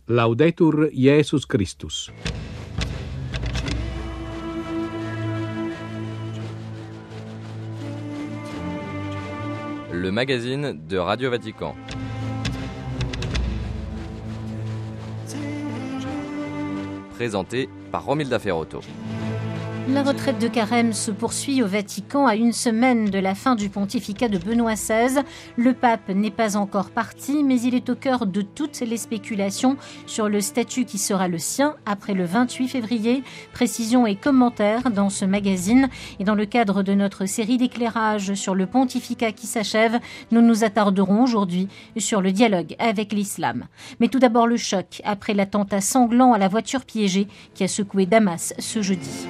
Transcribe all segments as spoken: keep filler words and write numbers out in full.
Laudetur Jesus Christus. Le magazine de Radio Vatican. Présenté par Romilda Ferrotto. La retraite de carême se poursuit au Vatican à une semaine de la fin du pontificat de Benoît seize. Le pape n'est pas encore parti, mais il est au cœur de toutes les spéculations sur le statut qui sera le sien après le vingt-huit février. Précisions et commentaires dans ce magazine. Et dans le cadre de notre série d'éclairages sur le pontificat qui s'achève, nous nous attarderons aujourd'hui sur le dialogue avec l'islam. Mais tout d'abord le choc après l'attentat sanglant à la voiture piégée qui a secoué Damas ce jeudi.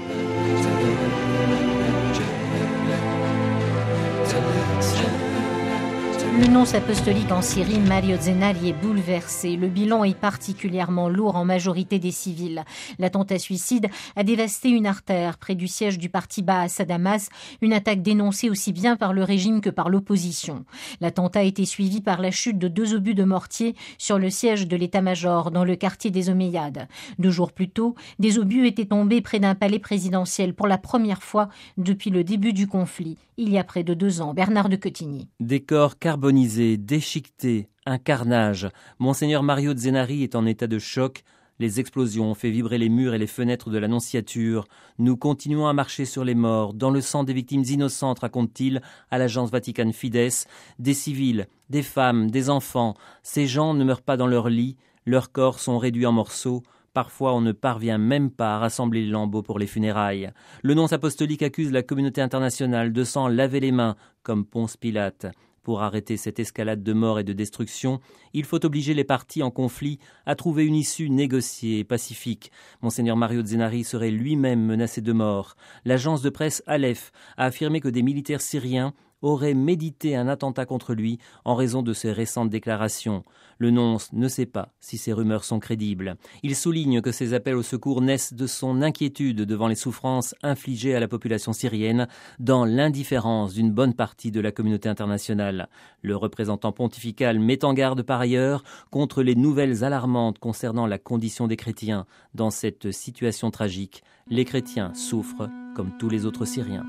Le nonce apostolique en Syrie, Mario Zenari, est bouleversé. Le bilan est particulièrement lourd en majorité des civils. L'attentat suicide a dévasté une artère près du siège du parti Baas à Damas, une attaque dénoncée aussi bien par le régime que par l'opposition. L'attentat a été suivi par la chute de deux obus de mortier sur le siège de l'état-major dans le quartier des Omeyyades. Deux jours plus tôt, des obus étaient tombés près d'un palais présidentiel pour la première fois depuis le début du conflit, il y a près de deux ans. Bernard de Cotigny. Des corps carbonisés, déchiquetés, un carnage. Monseigneur Mario Zenari est en état de choc. Les explosions ont fait vibrer les murs et les fenêtres de l'Annonciature. Nous continuons à marcher sur les morts, dans le sang des victimes innocentes, raconte-t-il à l'agence Vatican Fides. Des civils, des femmes, des enfants. Ces gens ne meurent pas dans leur lit. Leurs corps sont réduits en morceaux. Parfois, on ne parvient même pas à rassembler les lambeaux pour les funérailles. Le nonce apostolique accuse la communauté internationale de s'en laver les mains, comme Ponce Pilate. Pour arrêter cette escalade de mort et de destruction, il faut obliger les parties en conflit à trouver une issue négociée et pacifique. Monseigneur Mario Zenari serait lui-même menacé de mort. L'agence de presse Aleph a affirmé que des militaires syriens aurait médité un attentat contre lui en raison de ses récentes déclarations. Le nonce ne sait pas si ces rumeurs sont crédibles. Il souligne que ces appels au secours naissent de son inquiétude devant les souffrances infligées à la population syrienne dans l'indifférence d'une bonne partie de la communauté internationale. Le représentant pontifical met en garde par ailleurs contre les nouvelles alarmantes concernant la condition des chrétiens. Dans cette situation tragique, les chrétiens souffrent comme tous les autres Syriens.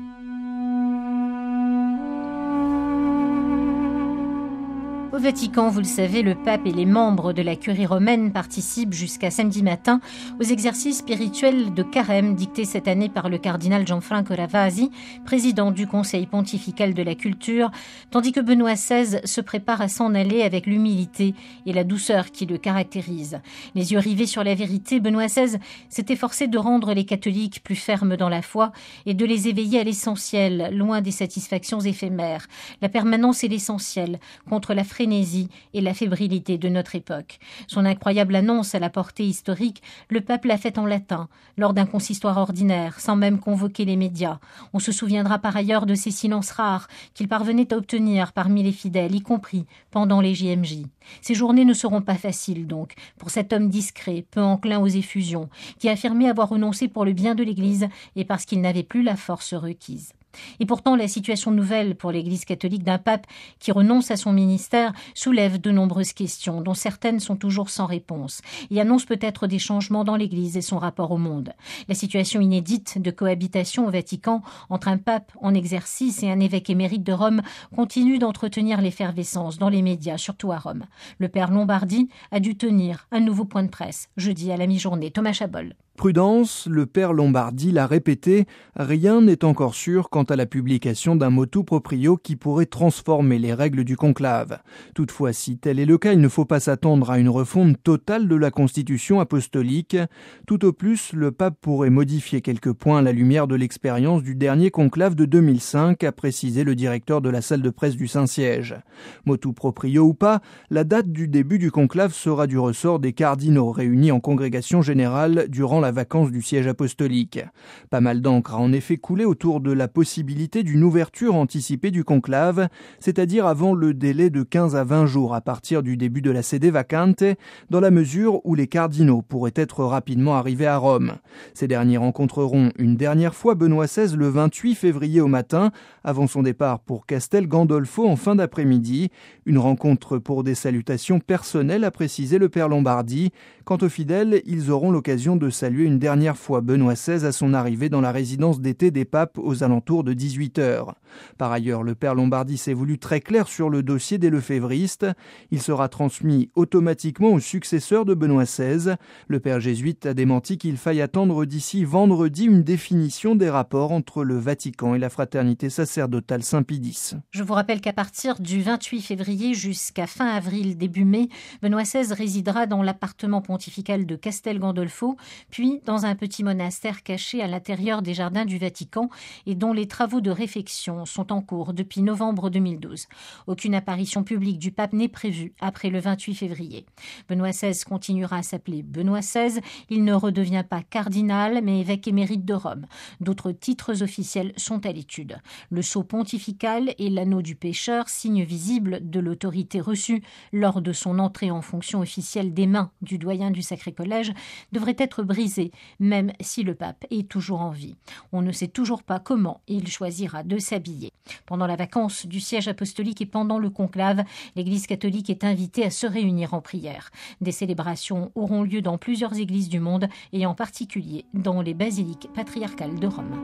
Au Vatican, vous le savez, le pape et les membres de la curie romaine participent jusqu'à samedi matin aux exercices spirituels de carême dictés cette année par le cardinal Gianfranco Ravasi, président du Conseil pontifical de la culture, tandis que Benoît seize se prépare à s'en aller avec l'humilité et la douceur qui le caractérisent. Les yeux rivés sur la vérité, Benoît seize s'est efforcé de rendre les catholiques plus fermes dans la foi et de les éveiller à l'essentiel, loin des satisfactions éphémères. La permanence est l'essentiel, contre la frénésie et la fébrilité de notre époque. Son incroyable annonce à la portée historique, le pape l'a faite en latin, lors d'un consistoire ordinaire, sans même convoquer les médias. On se souviendra par ailleurs de ces silences rares qu'il parvenait à obtenir parmi les fidèles, y compris pendant les J M J. Ces journées ne seront pas faciles donc, pour cet homme discret, peu enclin aux effusions, qui affirmait avoir renoncé pour le bien de l'Église et parce qu'il n'avait plus la force requise. Et pourtant, la situation nouvelle pour l'Église catholique d'un pape qui renonce à son ministère soulève de nombreuses questions, dont certaines sont toujours sans réponse, et annonce peut-être des changements dans l'Église et son rapport au monde. La situation inédite de cohabitation au Vatican entre un pape en exercice et un évêque émérite de Rome continue d'entretenir l'effervescence dans les médias, surtout à Rome. Le père Lombardi a dû tenir un nouveau point de presse, jeudi à la mi-journée. Thomas Chabol. Prudence, le père Lombardi l'a répété, rien n'est encore sûr quant à la publication d'un motu proprio qui pourrait transformer les règles du conclave. Toutefois, si tel est le cas, il ne faut pas s'attendre à une refonte totale de la constitution apostolique. Tout au plus, le pape pourrait modifier quelques points à la lumière de l'expérience du dernier conclave de deux mille cinq, a précisé le directeur de la salle de presse du Saint-Siège. Motu proprio ou pas, la date du début du conclave sera du ressort des cardinaux réunis en congrégation générale durant la vacance du siège apostolique. Pas mal d'encre a en effet coulé autour de la possibilité d'une ouverture anticipée du conclave, c'est-à-dire avant le délai de quinze à vingt jours à partir du début de la sede vacante, dans la mesure où les cardinaux pourraient être rapidement arrivés à Rome. Ces derniers rencontreront une dernière fois Benoît seize le vingt-huit février au matin, avant son départ pour Castel Gandolfo en fin d'après-midi. Une rencontre pour des salutations personnelles, a précisé le père Lombardi. Quant aux fidèles, ils auront l'occasion de saluer une dernière fois Benoît seize à son arrivée dans la résidence d'été des papes aux alentours de dix-huit heures. Par ailleurs, le père Lombardi s'est voulu très clair sur le dossier des lefévristes. Il sera transmis automatiquement au successeur de Benoît seize. Le père jésuite a démenti qu'il faille attendre d'ici vendredi une définition des rapports entre le Vatican et la fraternité sacerdotale Saint-Pie-X. Je vous rappelle qu'à partir du vingt-huit février jusqu'à fin avril, début mai, Benoît seize résidera dans l'appartement pontifical de Castel Gandolfo, puis dans un petit monastère caché à l'intérieur des jardins du Vatican et dont les travaux de réfection sont en cours depuis novembre deux mille douze. Aucune apparition publique du pape n'est prévue après le vingt-huit février. Benoît seize continuera à s'appeler Benoît seize. Il ne redevient pas cardinal, mais évêque émérite de Rome. D'autres titres officiels sont à l'étude. Le sceau pontifical et l'anneau du pécheur, signe visible de l'autorité reçue lors de son entrée en fonction officielle des mains du doyen du Sacré-Collège, devraient être brisés, même si le pape est toujours en vie. On ne sait toujours pas comment il choisira de s'habiller. Pendant la vacance du siège apostolique et pendant le conclave, l'Église catholique est invitée à se réunir en prière. Des célébrations auront lieu dans plusieurs églises du monde et en particulier dans les basiliques patriarcales de Rome.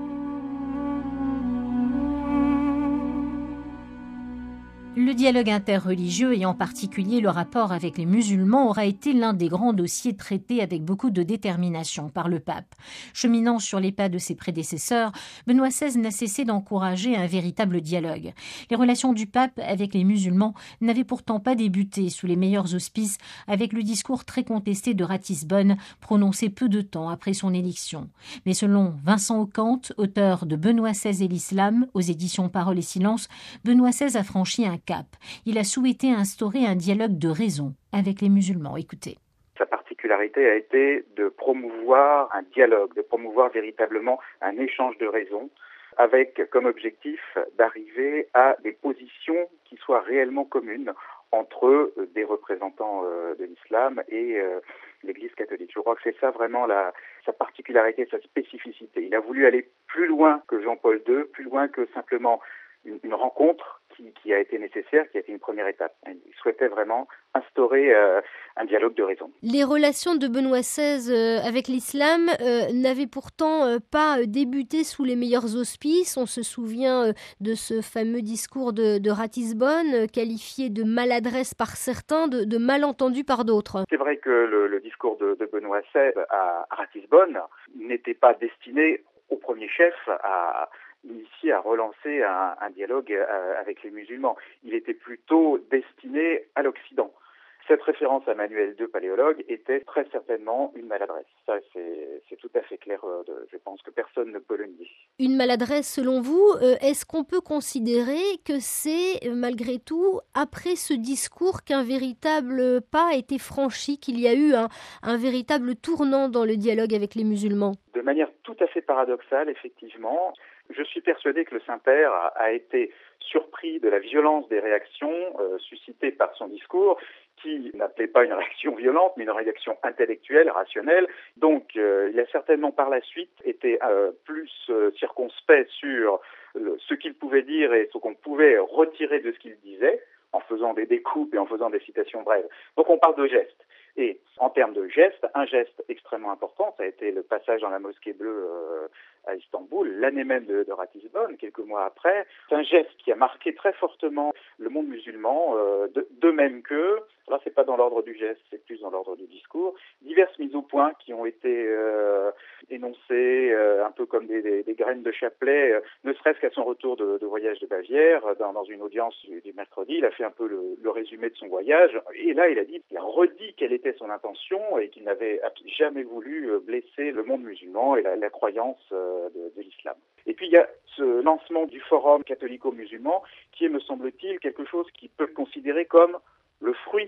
Le dialogue interreligieux et en particulier le rapport avec les musulmans aura été l'un des grands dossiers traités avec beaucoup de détermination par le pape. Cheminant sur les pas de ses prédécesseurs, Benoît seize n'a cessé d'encourager un véritable dialogue. Les relations du pape avec les musulmans n'avaient pourtant pas débuté sous les meilleurs auspices avec le discours très contesté de Ratisbonne prononcé peu de temps après son élection. Mais selon Vincent Ocante, auteur de Benoît seize et l'islam aux éditions Parole et Silence, Benoît seize a franchi un cap. Il a souhaité instaurer un dialogue de raison avec les musulmans. Écoutez. Sa particularité a été de promouvoir un dialogue, de promouvoir véritablement un échange de raison, avec comme objectif d'arriver à des positions qui soient réellement communes entre des représentants de l'islam et l'Église catholique. Je crois que c'est ça vraiment la, sa particularité, sa spécificité. Il a voulu aller plus loin que Jean-Paul deux, plus loin que simplement une, une rencontre qui, qui a été nécessaire, qui a été une première étape. Il souhaitait vraiment instaurer euh, un dialogue de raison. Les relations de Benoît seize euh, avec l'islam euh, n'avaient pourtant euh, pas débuté sous les meilleurs auspices. On se souvient euh, de ce fameux discours de, de Ratisbonne, euh, qualifié de maladresse par certains, de, de malentendu par d'autres. C'est vrai que le, le discours de, de Benoît seize à, à Ratisbonne n'était pas destiné au premier chef à initié à relancer un, un dialogue euh, avec les musulmans. Il était plutôt destiné à l'Occident. Cette référence à Manuel deux, paléologue, était très certainement une maladresse. Ça, c'est, c'est tout à fait clair. Euh, de, je pense que personne ne peut le nier. Une maladresse, selon vous, euh, est-ce qu'on peut considérer que c'est, euh, malgré tout, après ce discours, qu'un véritable pas a été franchi, qu'il y a eu un, un véritable tournant dans le dialogue avec les musulmans ? De manière tout à fait paradoxale, effectivement. Je suis persuadé que le Saint-Père a, a été surpris de la violence des réactions euh, suscitées par son discours, qui n'appelait pas une réaction violente, mais une réaction intellectuelle, rationnelle. Donc, euh, il a certainement par la suite été euh, plus euh, circonspect sur le, ce qu'il pouvait dire et ce qu'on pouvait retirer de ce qu'il disait, en faisant des découpes et en faisant des citations brèves. Donc, on parle de gestes. Et en termes de gestes, un geste extrêmement important, ça a été le passage dans la mosquée bleue euh, à Istanbul, l'année même de, de Ratisbonne, quelques mois après. C'est un geste qui a marqué très fortement le monde musulman, euh, de, de même que, là c'est pas dans l'ordre du geste, c'est plus dans l'ordre du discours, diverses mises au point qui ont été euh, énoncées euh, un peu comme des, des, des graines de chapelet, euh, ne serait-ce qu'à son retour de, de voyage de Bavière, dans, dans une audience du, du mercredi, il a fait un peu le, le résumé de son voyage, et là il a dit, il a redit quelle était son intention et qu'il n'avait jamais voulu blesser le monde musulman et la, la croyance de, de l'islam. Et puis il y a ce lancement du forum catholico-musulman qui est, me semble-t-il, quelque chose qui peut être considéré comme le fruit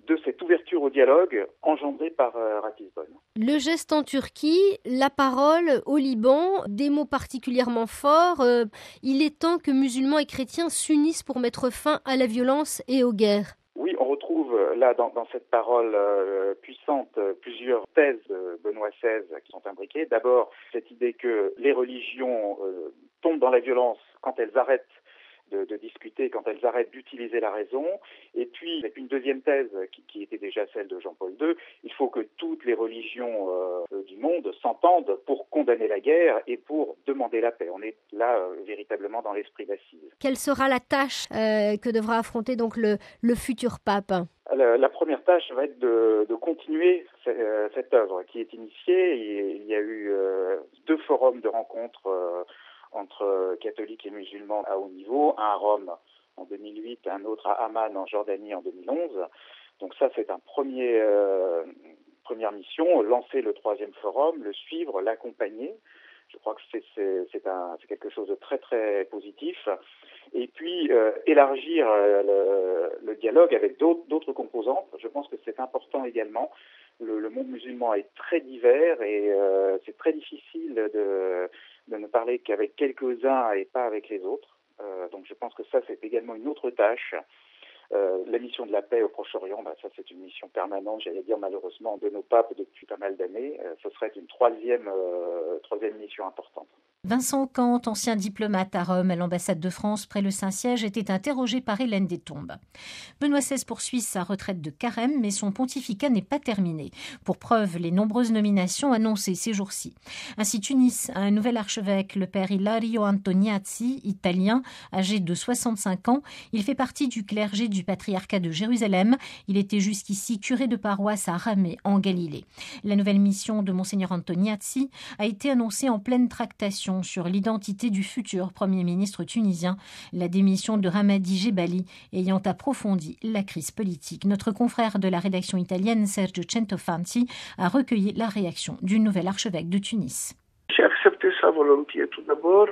de cette ouverture au dialogue engendrée par euh, Ratisbonne. Le geste en Turquie, la parole au Liban, des mots particulièrement forts. Euh, il est temps que musulmans et chrétiens s'unissent pour mettre fin à la violence et aux guerres. Oui, on retrouve là dans, dans cette parole euh, puissante plusieurs thèses de Benoît seize qui sont imbriquées. D'abord, cette idée que les religions euh, tombent dans la violence quand elles arrêtent De, de discuter, quand elles arrêtent d'utiliser la raison. Et puis, une deuxième thèse qui, qui était déjà celle de Jean-Paul deux, il faut que toutes les religions euh, du monde s'entendent pour condamner la guerre et pour demander la paix. On est là euh, véritablement dans l'esprit d'Assise. Quelle sera la tâche euh, que devra affronter donc le, le futur pape ? La, la première tâche va être de, de continuer c- cette œuvre qui est initiée. Il y a eu euh, deux forums de rencontres euh, entre catholiques et musulmans à haut niveau, un à Rome en deux mille huit, un autre à Amman en Jordanie en deux mille onze. Donc ça, c'est un premier, euh, première mission, lancer le troisième forum, le suivre, l'accompagner. Je crois que c'est, c'est, c'est, un, c'est quelque chose de très très positif. Et puis euh, élargir euh, le, le dialogue avec d'autres, d'autres composantes. Je pense que c'est important également. Le, le monde musulman est très divers et euh, c'est très difficile de, de ne parler qu'avec quelques-uns et pas avec les autres. Euh, donc je pense que ça, c'est également une autre tâche. Euh, la mission de la paix au Proche-Orient, bah, ça c'est une mission permanente, j'allais dire malheureusement, de nos papes depuis pas mal d'années. Euh, ce serait une troisième, euh, troisième mission importante. Vincent Kant, ancien diplomate à Rome à l'ambassade de France près le Saint-Siège, était interrogé par Hélène Destombes. Benoît seize poursuit sa retraite de carême, mais son pontificat n'est pas terminé. Pour preuve, les nombreuses nominations annoncées ces jours-ci. Ainsi, Tunis a un nouvel archevêque, le père Ilario Antoniazzi, italien, âgé de soixante-cinq ans. Il fait partie du clergé du patriarcat de Jérusalem. Il était jusqu'ici curé de paroisse à Ramée, en Galilée. La nouvelle mission de monseigneur Antoniazzi a été annoncée en pleine tractation sur l'identité du futur Premier ministre tunisien, la démission de Hamadi Jebali ayant approfondi la crise politique. Notre confrère de la rédaction italienne, Sergio Centofanti, a recueilli la réaction du nouvel archevêque de Tunis. J'ai accepté ça volontiers tout d'abord,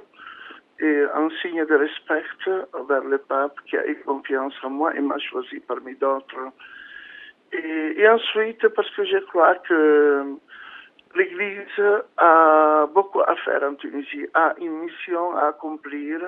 et en signe de respect vers le pape qui a eu confiance en moi et m'a choisi parmi d'autres. Et, et ensuite, parce que je crois que l'Église a beaucoup à faire en Tunisie, a une mission à accomplir,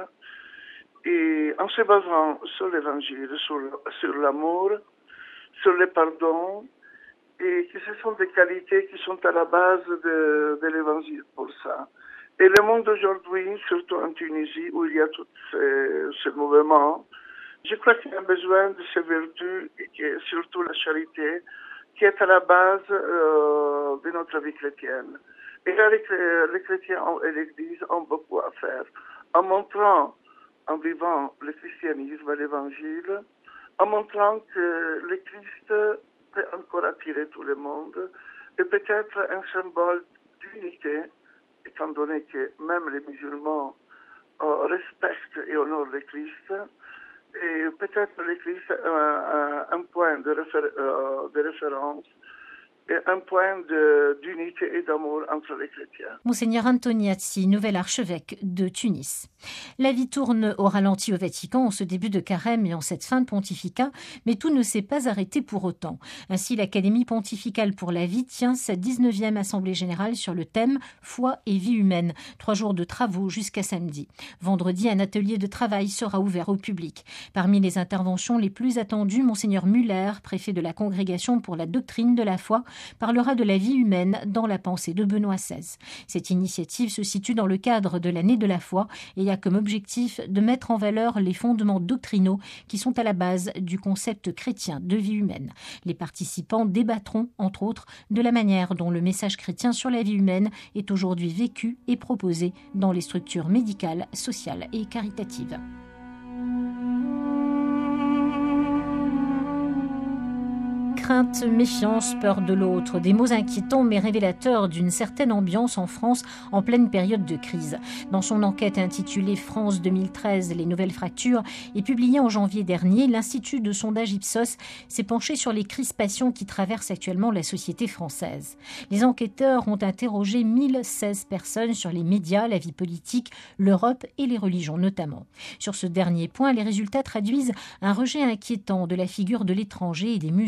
et en se basant sur l'Évangile, sur, sur l'amour, sur le pardon, et que ce sont des qualités qui sont à la base de, de l'Évangile pour ça. Et le monde d'aujourd'hui, surtout en Tunisie, où il y a tout ce, ce mouvement, je crois qu'il y a besoin de ces vertus, et que, surtout la charité, qui est à la base euh, de notre vie chrétienne. Et là, les, les chrétiens et l'Église ont beaucoup à faire, en montrant, en vivant le christianisme, l'Évangile, en montrant que le Christ peut encore attirer tout le monde, et peut-être un symbole d'unité, étant donné que même les musulmans euh, respectent et honorent le Christ, et peut-être l'Église a un, un point de, réfé- euh, de référence et un point de, d'unité et d'amour entre les chrétiens. Monseigneur Antoniazzi, nouvel archevêque de Tunis. La vie tourne au ralenti au Vatican en ce début de carême et en cette fin de pontificat, mais tout ne s'est pas arrêté pour autant. Ainsi, l'Académie pontificale pour la vie tient sa dix-neuvième assemblée générale sur le thème « Foi et vie humaine ». Trois jours de travaux jusqu'à samedi. Vendredi, un atelier de travail sera ouvert au public. Parmi les interventions les plus attendues, Monseigneur Muller, préfet de la Congrégation pour la doctrine de la foi, parlera de la vie humaine dans la pensée de Benoît seize. Cette initiative se situe dans le cadre de l'année de la foi et a comme objectif de mettre en valeur les fondements doctrinaux qui sont à la base du concept chrétien de vie humaine. Les participants débattront, entre autres, de la manière dont le message chrétien sur la vie humaine est aujourd'hui vécu et proposé dans les structures médicales, sociales et caritatives. Crainte, méfiance, peur de l'autre, des mots inquiétants mais révélateurs d'une certaine ambiance en France en pleine période de crise. Dans son enquête intitulée France deux mille treize, les nouvelles fractures, et publiée en janvier dernier, l'Institut de sondage Ipsos s'est penché sur les crispations qui traversent actuellement la société française. Les enquêteurs ont interrogé mille seize personnes sur les médias, la vie politique, l'Europe et les religions notamment. Sur ce dernier point, les résultats traduisent un rejet inquiétant de la figure de l'étranger et des musulmans.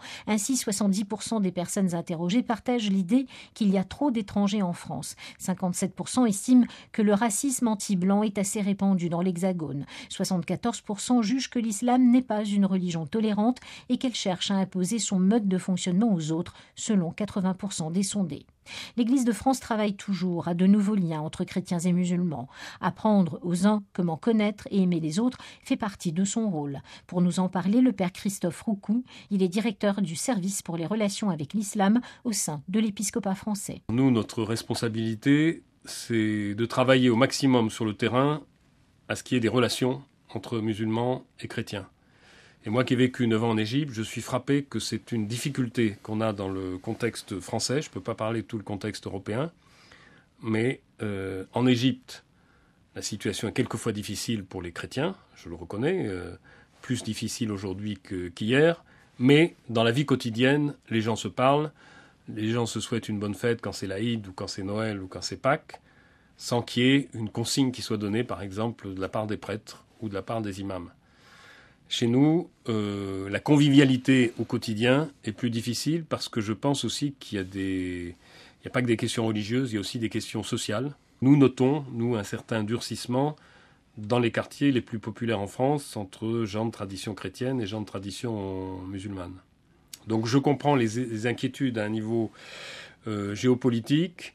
Ainsi, soixante-dix pour cent des personnes interrogées partagent l'idée qu'il y a trop d'étrangers en France. cinquante-sept pour cent estiment que le racisme anti-blanc est assez répandu dans l'Hexagone. soixante-quatorze pour cent jugent que l'islam n'est pas une religion tolérante et qu'elle cherche à imposer son mode de fonctionnement aux autres, selon quatre-vingts pour cent des sondés. L'Église de France travaille toujours à de nouveaux liens entre chrétiens et musulmans. Apprendre aux uns comment connaître et aimer les autres fait partie de son rôle. Pour nous en parler, le père Christophe Roucou, il est directeur du service pour les relations avec l'islam au sein de l'épiscopat français. Nous, notre responsabilité, c'est de travailler au maximum sur le terrain à ce qui est des relations entre musulmans et chrétiens. Et moi qui ai vécu neuf ans en Égypte, je suis frappé que c'est une difficulté qu'on a dans le contexte français. Je ne peux pas parler de tout le contexte européen. Mais euh, en Égypte, la situation est quelquefois difficile pour les chrétiens, je le reconnais, euh, plus difficile aujourd'hui que, qu'hier. Mais dans la vie quotidienne, les gens se parlent, les gens se souhaitent une bonne fête quand c'est l'Aïd ou quand c'est Noël ou quand c'est Pâques, sans qu'il y ait une consigne qui soit donnée, par exemple, de la part des prêtres ou de la part des imams. Chez nous, euh, la convivialité au quotidien est plus difficile parce que je pense aussi qu'il y a des... Il n'y a pas que des questions religieuses, il y a aussi des questions sociales. Nous notons, nous, un certain durcissement dans les quartiers les plus populaires en France entre gens de tradition chrétienne et gens de tradition musulmane. Donc je comprends les, les inquiétudes à un niveau euh, géopolitique.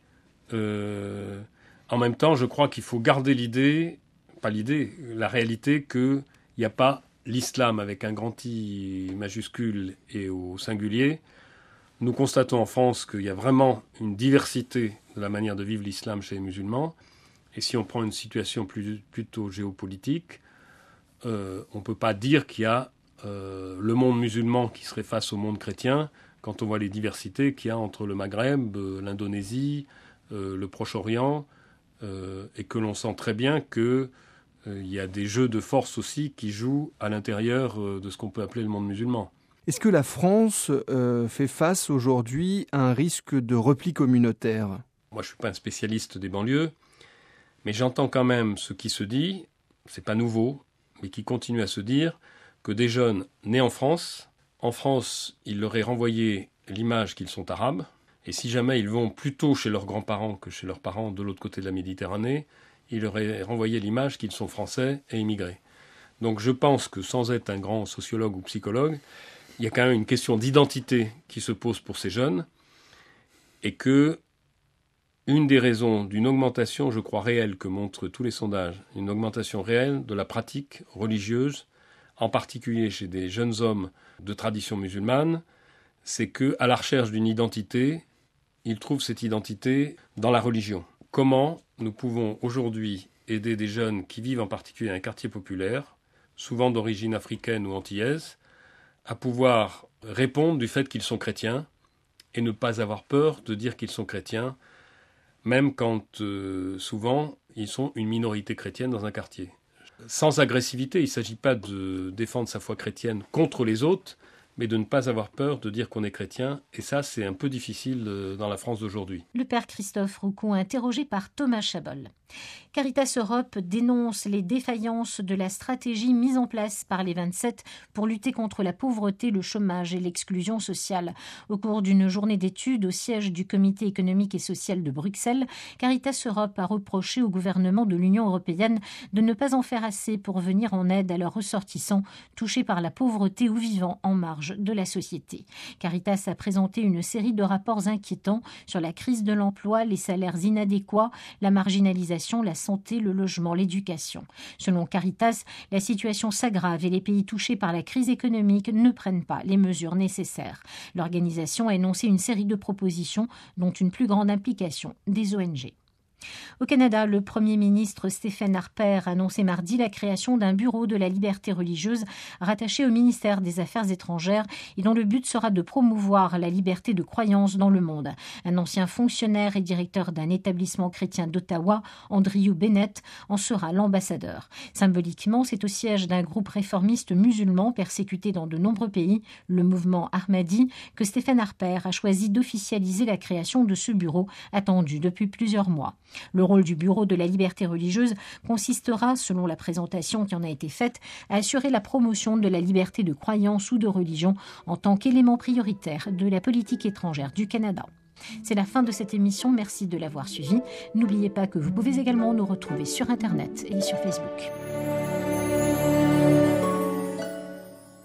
Euh, en même temps, je crois qu'il faut garder l'idée, pas l'idée, la réalité qu'il n'y a pas l'islam avec un grand I majuscule et au singulier. Nous constatons en France qu'il y a vraiment une diversité de la manière de vivre l'islam chez les musulmans. Et si on prend une situation plus, plutôt géopolitique, euh, on ne peut pas dire qu'il y a euh, le monde musulman qui serait face au monde chrétien quand on voit les diversités qu'il y a entre le Maghreb, euh, l'Indonésie, euh, le Proche-Orient, euh, et que l'on sent très bien que il y a des jeux de force aussi qui jouent à l'intérieur de ce qu'on peut appeler le monde musulman. Est-ce que la France euh, fait face aujourd'hui à un risque de repli communautaire ? Moi, je ne suis pas un spécialiste des banlieues, mais j'entends quand même ce qui se dit, c'est pas nouveau, mais qui continue à se dire que des jeunes nés en France, en France, ils leur aient renvoyé l'image qu'ils sont arabes, et si jamais ils vont plutôt chez leurs grands-parents que chez leurs parents de l'autre côté de la Méditerranée, il leur est renvoyé l'image qu'ils sont français et immigrés. Donc je pense que sans être un grand sociologue ou psychologue, il y a quand même une question d'identité qui se pose pour ces jeunes et que une des raisons d'une augmentation, je crois, réelle que montrent tous les sondages, une augmentation réelle de la pratique religieuse, en particulier chez des jeunes hommes de tradition musulmane, c'est qu'à la recherche d'une identité, ils trouvent cette identité dans la religion. Comment nous pouvons aujourd'hui aider des jeunes qui vivent en particulier dans un quartier populaire, souvent d'origine africaine ou antillaise, à pouvoir répondre du fait qu'ils sont chrétiens et ne pas avoir peur de dire qu'ils sont chrétiens, même quand euh, souvent ils sont une minorité chrétienne dans un quartier. Sans agressivité, il ne s'agit pas de défendre sa foi chrétienne contre les autres, mais de ne pas avoir peur de dire qu'on est chrétien. Et ça, c'est un peu difficile dans la France d'aujourd'hui. Le père Christophe Roucou, interrogé par Thomas Chabol. Caritas Europe dénonce les défaillances de la stratégie mise en place par les vingt-sept pour lutter contre la pauvreté, le chômage et l'exclusion sociale. Au cours d'une journée d'études au siège du Comité économique et social de Bruxelles, Caritas Europe a reproché au gouvernement de l'Union européenne de ne pas en faire assez pour venir en aide à leurs ressortissants touchés par la pauvreté ou vivant en marge de la société. Caritas a présenté une série de rapports inquiétants sur la crise de l'emploi, les salaires inadéquats, la marginalisation, la santé, le logement, l'éducation. Selon Caritas, la situation s'aggrave et les pays touchés par la crise économique ne prennent pas les mesures nécessaires. L'organisation a énoncé une série de propositions, dont une plus grande implication des O N G. Au Canada, le Premier ministre Stephen Harper a annoncé mardi la création d'un bureau de la liberté religieuse rattaché au ministère des Affaires étrangères et dont le but sera de promouvoir la liberté de croyance dans le monde. Un ancien fonctionnaire et directeur d'un établissement chrétien d'Ottawa, Andrew Bennett, en sera l'ambassadeur. Symboliquement, c'est au siège d'un groupe réformiste musulman persécuté dans de nombreux pays, le mouvement Ahmadi, que Stephen Harper a choisi d'officialiser la création de ce bureau attendu depuis plusieurs mois. Le rôle du Bureau de la liberté religieuse consistera, selon la présentation qui en a été faite, à assurer la promotion de la liberté de croyance ou de religion en tant qu'élément prioritaire de la politique étrangère du Canada. C'est la fin de cette émission, merci de l'avoir suivie. N'oubliez pas que vous pouvez également nous retrouver sur Internet et sur Facebook.